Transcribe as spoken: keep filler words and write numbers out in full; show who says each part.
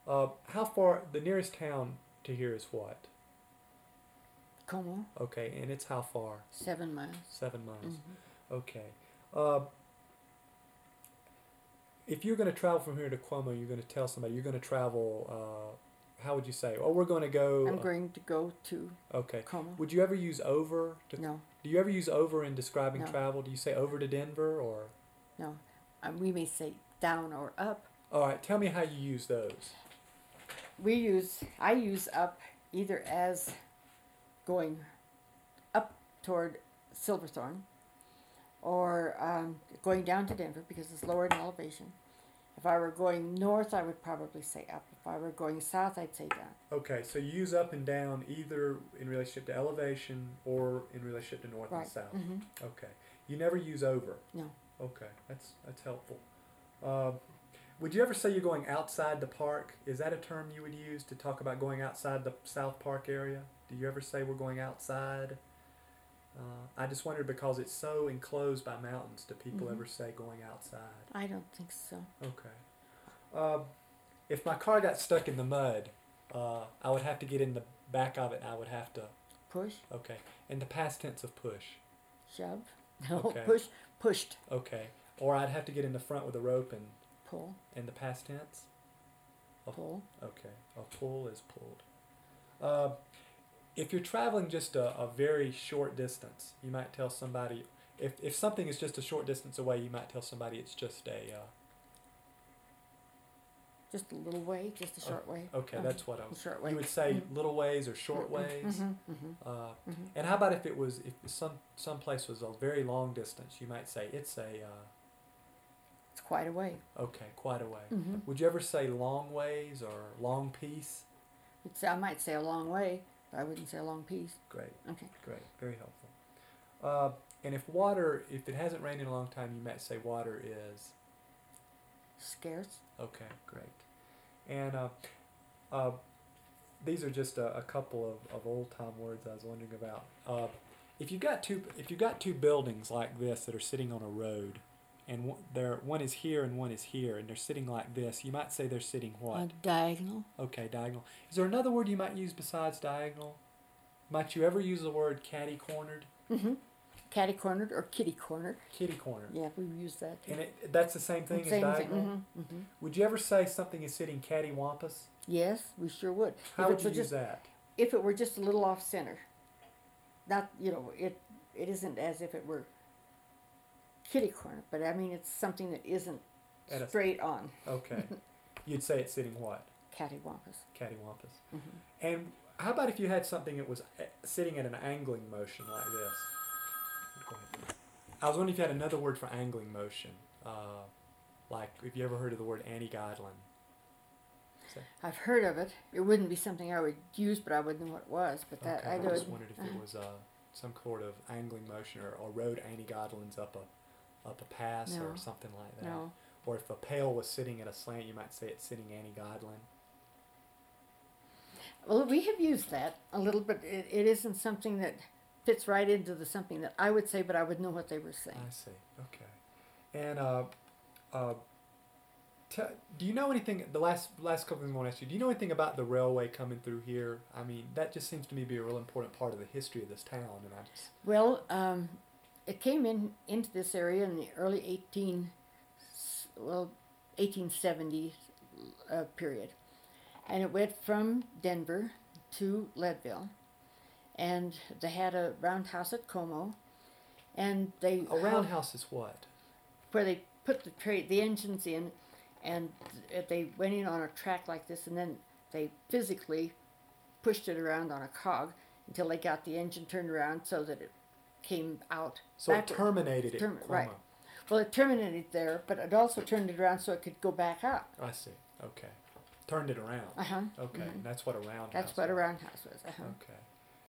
Speaker 1: Uh, how far, the nearest town to here is what?
Speaker 2: Como,
Speaker 1: Okay, and it's how far?
Speaker 2: seven miles.
Speaker 1: Seven miles.
Speaker 2: Mm-hmm.
Speaker 1: Okay. Uh, if you're going to travel from here to Cuomo, you're going to tell somebody you're going to travel. Uh, how would you say? Oh, we're going to go.
Speaker 2: I'm going to go to
Speaker 1: Uh, okay.
Speaker 2: Como.
Speaker 1: Would you ever use over? To,
Speaker 2: No,
Speaker 1: Do you ever use over in describing
Speaker 2: No.
Speaker 1: travel? Do you say over to Denver or?
Speaker 2: no. Um, we may say down or up.
Speaker 1: All right. Tell me how you use those.
Speaker 2: We use, I use up either as going up toward Silverthorne or um, going down to Denver because it's lower in elevation. If I were going north, I would probably say up. If I were going south, I'd say down.
Speaker 1: Okay, so you use up and down either in relationship to elevation or in relationship to north and
Speaker 2: Right.
Speaker 1: south.
Speaker 2: Mm-hmm.
Speaker 1: Okay. You never use over.
Speaker 2: No.
Speaker 1: Okay, that's that's helpful. Uh, would you ever say you're going outside the park? Is that a term you would use to talk about going outside the South Park area? Do you ever say we're going outside? Uh, I just wondered because it's so enclosed by mountains. Do people
Speaker 2: Mhm.
Speaker 1: ever say going outside?
Speaker 2: I don't think so.
Speaker 1: Okay. Uh, if my car got stuck in the mud, uh, I would have to get in the back of it and I would have to,
Speaker 2: Push,
Speaker 1: okay. In the past tense of push.
Speaker 2: shove. No,
Speaker 1: Okay.
Speaker 2: push, pushed,
Speaker 1: Okay. Or I'd have to get in the front with a rope and
Speaker 2: pull,
Speaker 1: in the past tense. Oh.
Speaker 2: pull.
Speaker 1: Okay. A pull is pulled. Uh, if you're traveling just a, a very short distance, you might tell somebody, if, if something is just a short distance away, you might tell somebody it's just a, uh,
Speaker 2: Just a little way, just a short way.
Speaker 1: okay,
Speaker 2: Uh-huh.
Speaker 1: that's what I was,
Speaker 2: Short way.
Speaker 1: you would say
Speaker 2: Mhm.
Speaker 1: little ways or short ways.
Speaker 2: Mm-hmm, mm-hmm,
Speaker 1: Uh,
Speaker 2: mm-hmm.
Speaker 1: and how about if it was, if some, some place was a very long distance, you might say it's a, uh,
Speaker 2: It's quite a way.
Speaker 1: okay, quite a way.
Speaker 2: Mm-hmm.
Speaker 1: Would you ever say long ways or long piece?
Speaker 2: It's, I might say a long way, but I wouldn't say a long piece.
Speaker 1: Great.
Speaker 2: Okay.
Speaker 1: Great, very helpful. Uh, and if water, if it hasn't rained in a long time, you might say water is,
Speaker 2: Scarce.
Speaker 1: okay, great. And uh, uh, these are just a, a couple of, of old time words I was wondering about. Uh, if you've got two, if you've got two buildings like this that are sitting on a road, and one, they're, one is here and one is here, and they're sitting like this, you might say they're sitting what?
Speaker 2: A diagonal.
Speaker 1: Okay, diagonal. Is there another word you might use besides diagonal? Might you ever use the word catty-cornered?
Speaker 2: Mm-hmm. Catty cornered or kitty cornered.
Speaker 1: Kitty-cornered.
Speaker 2: Yeah, we use that too.
Speaker 1: And it, that's the same thing
Speaker 2: Same
Speaker 1: as
Speaker 2: thing.
Speaker 1: diagonal?
Speaker 2: Mm-hmm, mm-hmm.
Speaker 1: Would you ever say something is sitting cattywampus?
Speaker 2: Yes, we sure would.
Speaker 1: How
Speaker 2: if
Speaker 1: would
Speaker 2: it
Speaker 1: you
Speaker 2: were
Speaker 1: use
Speaker 2: just,
Speaker 1: that?
Speaker 2: If it were just a little off center. Not, you know, it it isn't as if it were kitty corner, but I mean it's something that isn't
Speaker 1: At a-
Speaker 2: straight on.
Speaker 1: Okay. You'd say it's sitting what?
Speaker 2: Cattywampus.
Speaker 1: Cattywampus.
Speaker 2: Mm-hmm.
Speaker 1: And how about if you had something that was uh, sitting at an angling motion like this? Go ahead. I was wondering if you had another word for angling motion. Uh, like, if you ever heard of the word anti-Godlin. So,
Speaker 2: I've heard of it. It wouldn't be something I would use, but I would know what it was. But that
Speaker 1: okay,
Speaker 2: I
Speaker 1: I
Speaker 2: know.
Speaker 1: just
Speaker 2: it-
Speaker 1: wondered if it
Speaker 2: uh-huh.
Speaker 1: was uh, some sort of angling motion or, or rode anti-Godlins up a, up a pass
Speaker 2: No.
Speaker 1: or something like that.
Speaker 2: No.
Speaker 1: Or if a pail was sitting at a slant, you might say it's sitting anti-Godlin.
Speaker 2: Well, we have used that a little, but it, it isn't something that fits right into the something that I would say, but I would know what they were saying.
Speaker 1: I see. Okay. And uh, uh, t- do you know anything? The last last couple things I want to ask you. Do you know anything about the railway coming through here? I mean, that just seems to me to be a real important part of the history of this town. And I just
Speaker 2: Well, um, it came in into this area in the early eighteen, well, eighteen seventy uh, period, and it went from Denver to Leadville, and they had a roundhouse at Como, and they
Speaker 1: a roundhouse is what?
Speaker 2: where they put the tra- the engines in, and th- they went in on a track like this, and then they physically pushed it around on a cog until they got the engine turned around so that it came out.
Speaker 1: So it
Speaker 2: backward.
Speaker 1: terminated at
Speaker 2: Term-
Speaker 1: Cuomo.
Speaker 2: right. Well, it terminated there, but it also turned it around so it could go back up.
Speaker 1: I see. Okay. Turned it around.
Speaker 2: Uh huh.
Speaker 1: Okay.
Speaker 2: Mhm.
Speaker 1: That's what a roundhouse.
Speaker 2: That's what a
Speaker 1: was.
Speaker 2: roundhouse was. Uh huh.
Speaker 1: Okay.